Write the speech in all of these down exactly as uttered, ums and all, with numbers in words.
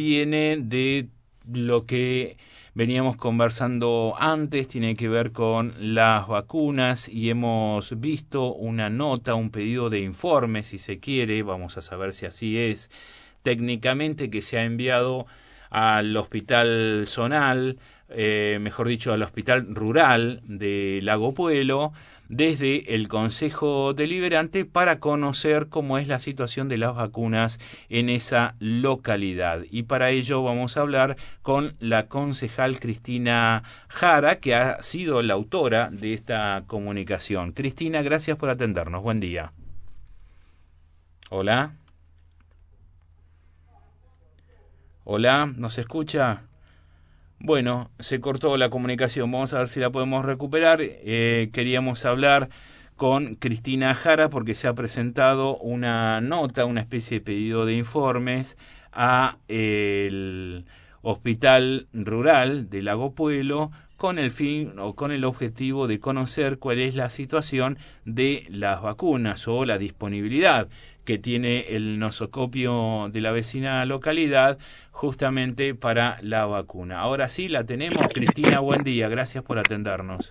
viene de lo que veníamos conversando antes, tiene que ver con las vacunas y hemos visto una nota, un pedido de informe, si se quiere, vamos a saber si así es, técnicamente que se ha enviado al Hospital Zonal, eh, mejor dicho, al Hospital Rural de Lago Puelo, desde el Consejo Deliberante para conocer cómo es la situación de las vacunas en esa localidad. Y para ello vamos a hablar con la concejal Cristina Jara, que ha sido la autora de esta comunicación. Cristina, gracias por atendernos. Buen día. Hola. Hola, ¿nos escucha? Bueno, se cortó la comunicación, vamos a ver si la podemos recuperar. Eh, queríamos hablar con Cristina Jara porque se ha presentado una nota, una especie de pedido de informes a el Hospital Rural de Lago Puelo con el fin o con el objetivo de conocer cuál es la situación de las vacunas o la disponibilidad que tiene el nosocopio de la vecina localidad justamente para la vacuna. Ahora sí, la tenemos. Cristina, buen día. Gracias por atendernos.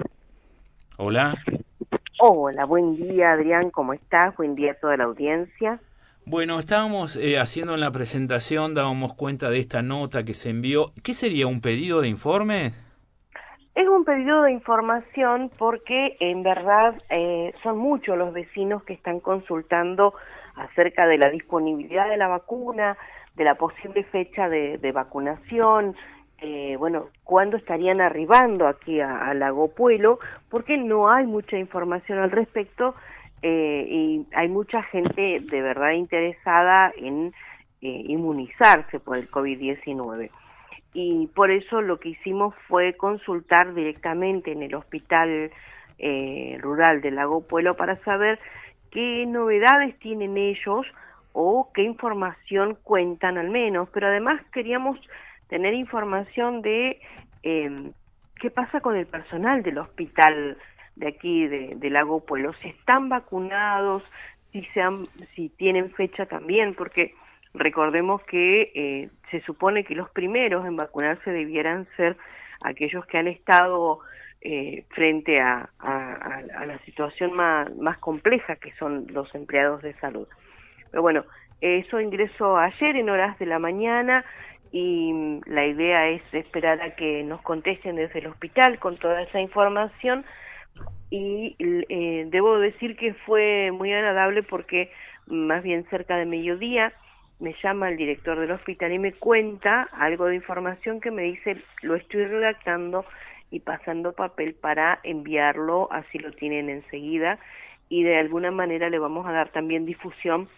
Hola. Hola, buen día Adrián, ¿cómo estás? Buen día a toda la audiencia. Bueno, estábamos eh, haciendo en la presentación, dábamos cuenta de esta nota que se envió. ¿Qué sería, un pedido de informe? Es un pedido de información porque en verdad eh, son muchos los vecinos que están consultando acerca de la disponibilidad de la vacuna, de la posible fecha de, de vacunación, eh, bueno, cuándo estarían arribando aquí a, a Lago Puelo, porque no hay mucha información al respecto eh, y hay mucha gente de verdad interesada en eh, inmunizarse por el COVID diecinueve. Y por eso lo que hicimos fue consultar directamente en el Hospital eh, Rural de Lago Puelo para saber qué novedades tienen ellos o qué información cuentan al menos, pero además queríamos tener información de eh, qué pasa con el personal del hospital de aquí de, de Lago Puelo, si están vacunados, si, se han, si tienen fecha también, porque recordemos que eh, se supone que los primeros en vacunarse debieran ser aquellos que han estado eh, frente a, a, a la situación más, más compleja que son los empleados de salud. Pero bueno, eso ingresó ayer en horas de la mañana y la idea es esperar a que nos contesten desde el hospital con toda esa información y eh, debo decir que fue muy agradable porque más bien cerca de mediodía me llama el director del hospital y me cuenta algo de información que me dice, lo estoy redactando y pasando papel para enviarlo, así lo tienen enseguida, y de alguna manera le vamos a dar también difusión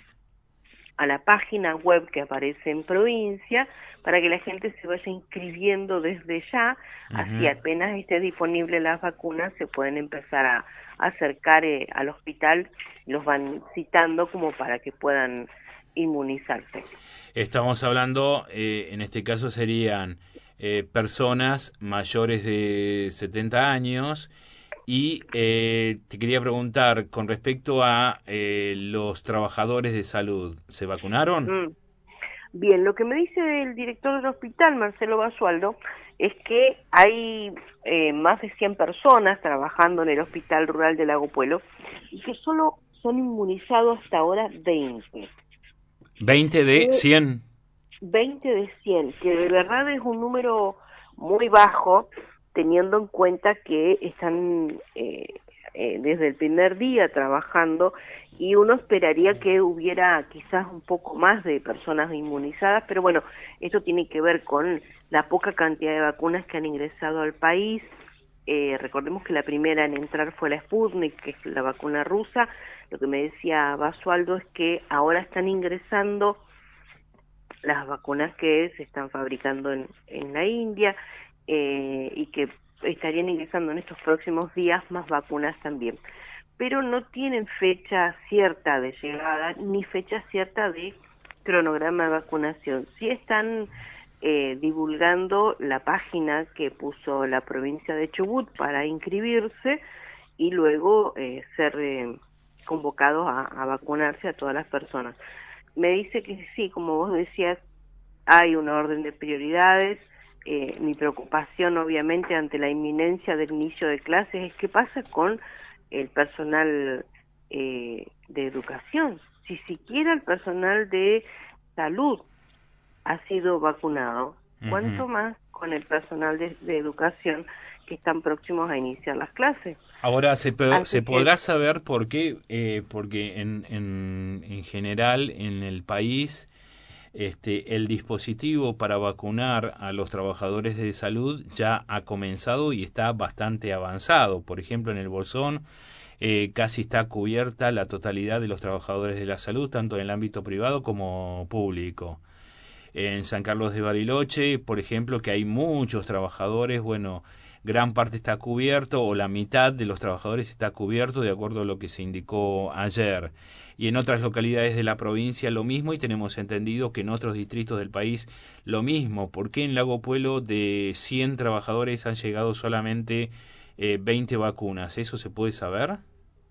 a la página web que aparece en provincia, para que la gente se vaya inscribiendo desde ya, uh-huh. Así apenas esté disponible las vacunas, se pueden empezar a, a acercar eh, al hospital, los van citando como para que puedan inmunizarse. Estamos hablando, eh, en este caso serían eh, personas mayores de setenta años y eh, te quería preguntar con respecto a eh, los trabajadores de salud, ¿se vacunaron? Mm. Bien, lo que me dice el director del hospital, Marcelo Basualdo, es que hay eh, más de cien personas trabajando en el Hospital Rural de Lago Puelo y que solo son inmunizados hasta ahora veinte. ¿veinte de cien? veinte de cien, que de verdad es un número muy bajo, teniendo en cuenta que están eh, eh, desde el primer día trabajando y uno esperaría que hubiera quizás un poco más de personas inmunizadas, pero bueno, esto tiene que ver con la poca cantidad de vacunas que han ingresado al país. Eh, recordemos que la primera en entrar fue la Sputnik, que es la vacuna rusa. Lo que me decía Basualdo es que ahora están ingresando las vacunas que se están fabricando en, en la India eh, y que estarían ingresando en estos próximos días más vacunas también. Pero no tienen fecha cierta de llegada ni fecha cierta de cronograma de vacunación. Sí están eh, divulgando la página que puso la provincia de Chubut para inscribirse y luego eh, ser eh, convocados a, a vacunarse a todas las personas. Me dice que sí, como vos decías, hay un orden de prioridades. Eh, mi preocupación, obviamente, ante la inminencia del inicio de clases es qué pasa con el personal eh, de educación. Si siquiera el personal de salud ha sido vacunado, ¿cuánto Uh-huh. más con el personal de, de educación que están próximos a iniciar las clases? Ahora, ¿se, po- Así se que, podrá saber por qué? Eh, porque en, en, en general en el país este, el dispositivo para vacunar a los trabajadores de salud ya ha comenzado y está bastante avanzado. Por ejemplo, en el Bolsón eh, casi está cubierta la totalidad de los trabajadores de la salud, tanto en el ámbito privado como público. En San Carlos de Bariloche, por ejemplo, que hay muchos trabajadores, bueno, gran parte está cubierto o la mitad de los trabajadores está cubierto de acuerdo a lo que se indicó ayer. Y en otras localidades de la provincia lo mismo y tenemos entendido que en otros distritos del país lo mismo. ¿Por qué en Lago Puelo de cien trabajadores han llegado solamente eh, veinte vacunas? ¿Eso se puede saber?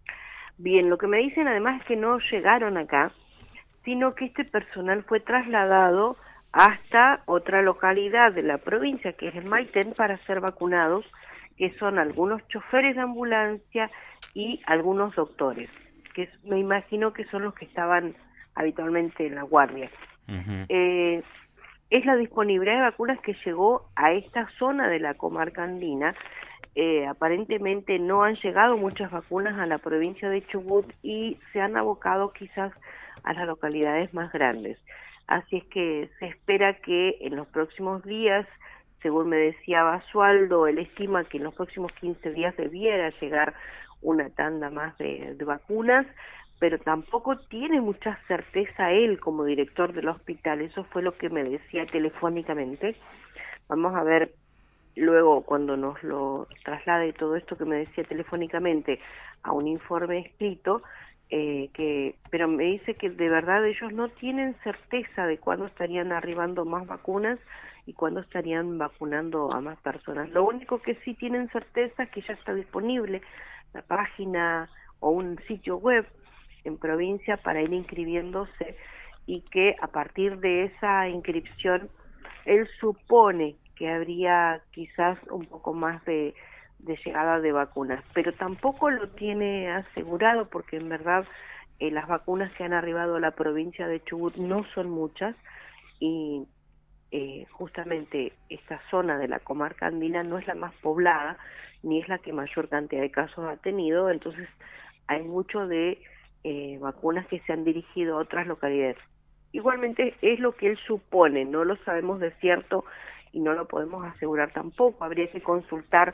bien, lo que me dicen además es que no llegaron acá, sino que este personal fue trasladado hasta otra localidad de la provincia, que es el Maitén, para ser vacunados, que son algunos choferes de ambulancia y algunos doctores, que me imagino que son los que estaban habitualmente en la guardia. Uh-huh. Eh, es la disponibilidad de vacunas que llegó a esta zona de la comarca andina. Eh, aparentemente no han llegado muchas vacunas a la provincia de Chubut y se han abocado quizás a las localidades más grandes. Así es que se espera que en los próximos días, según me decía Basualdo, él estima que en los próximos quince días debiera llegar una tanda más de, de vacunas, pero tampoco tiene mucha certeza él como director del hospital. Eso fue lo que me decía telefónicamente. Vamos a ver luego cuando nos lo traslade todo esto que me decía telefónicamente a un informe escrito, eh, que pero me dice que de verdad ellos no tienen certeza de cuándo estarían arribando más vacunas y cuándo estarían vacunando a más personas. Lo único que sí tienen certeza es que ya está disponible la página o un sitio web en provincia para ir inscribiéndose y que a partir de esa inscripción él supone que habría quizás un poco más de, de llegada de vacunas, pero tampoco lo tiene asegurado porque en verdad eh, las vacunas que han arribado a la provincia de Chubut no son muchas y eh, justamente esta zona de la comarca andina no es la más poblada ni es la que mayor cantidad de casos ha tenido, entonces hay mucho de eh, vacunas que se han dirigido a otras localidades. Igualmente es lo que él supone, no lo sabemos de cierto y no lo podemos asegurar tampoco. Habría que consultar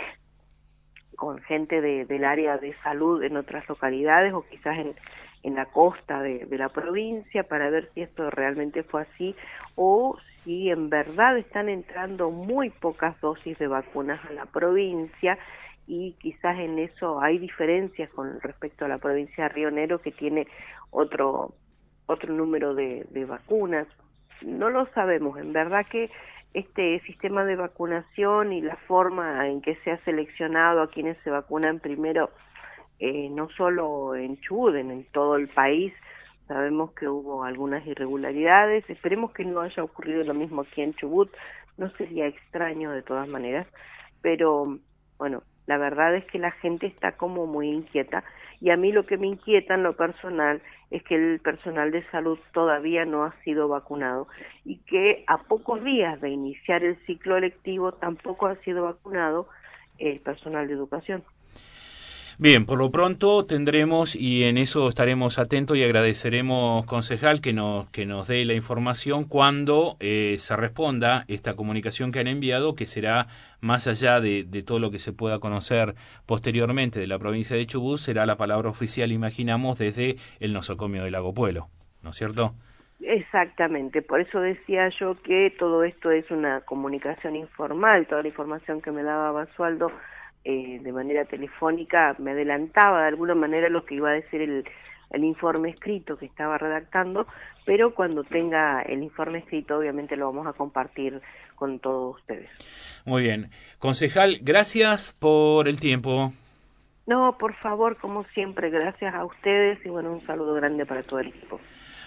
con gente de, del área de salud en otras localidades o quizás en, en la costa de, de la provincia para ver si esto realmente fue así o si en verdad están entrando muy pocas dosis de vacunas a la provincia y quizás en eso hay diferencias con respecto a la provincia de Río Negro que tiene otro otro número de, de vacunas. No lo sabemos, en verdad que este sistema de vacunación y la forma en que se ha seleccionado a quienes se vacunan primero, eh, no solo en Chubut, en, en todo el país, sabemos que hubo algunas irregularidades, esperemos que no haya ocurrido lo mismo aquí en Chubut, no sería extraño de todas maneras, pero bueno, la verdad es que la gente está como muy inquieta y a mí lo que me inquieta en lo personal es que el personal de salud todavía no ha sido vacunado y que a pocos días de iniciar el ciclo lectivo tampoco ha sido vacunado el personal de educación. Bien, por lo pronto tendremos y en eso estaremos atentos y agradeceremos, concejal, que nos, que nos dé la información cuando eh, se responda esta comunicación que han enviado, que será más allá de, de todo lo que se pueda conocer posteriormente de la provincia de Chubut, será la palabra oficial, imaginamos, desde el nosocomio de Lago Puelo, ¿no es cierto? Exactamente, por eso decía yo que todo esto es una comunicación informal, toda la información que me daba Basualdo eh, de manera telefónica me adelantaba de alguna manera lo que iba a decir el, el informe escrito que estaba redactando, pero cuando tenga el informe escrito obviamente lo vamos a compartir con todos ustedes. Muy bien. Concejal, gracias por el tiempo. No, por favor, como siempre, gracias a ustedes y bueno, un saludo grande para todo el equipo.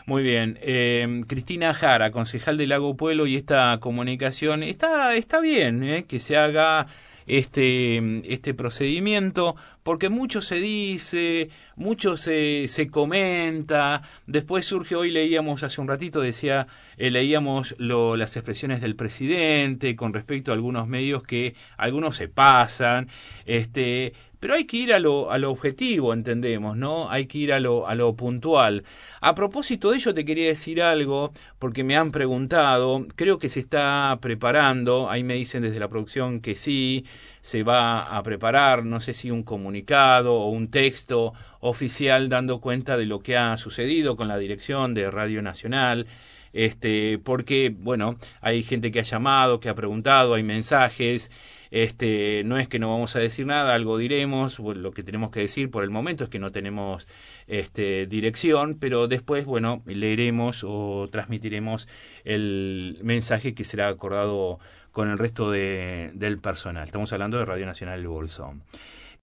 Muy bien. Eh, Cristina Jara, concejal de Lago Pueblo, y esta comunicación, está, está bien eh, que se haga este, este procedimiento, porque mucho se dice, mucho se, se comenta, después surge, hoy leíamos hace un ratito, decía, eh, leíamos lo, las expresiones del presidente con respecto a algunos medios que algunos se pasan, este... pero hay que ir a lo, a lo objetivo, entendemos, ¿no? Hay que ir a lo, a lo puntual. A propósito de ello te quería decir algo, porque me han preguntado, creo que se está preparando, ahí me dicen desde la producción que sí, se va a preparar, no sé si un comunicado o un texto oficial dando cuenta de lo que ha sucedido con la dirección de Radio Nacional, este, porque, bueno, hay gente que ha llamado, que ha preguntado, hay mensajes. Este, no es que no vamos a decir nada, algo diremos, bueno, lo que tenemos que decir por el momento es que no tenemos este, dirección, pero después, bueno, leeremos o transmitiremos el mensaje que será acordado con el resto de, del personal. Estamos hablando de Radio Nacional El Bolsón.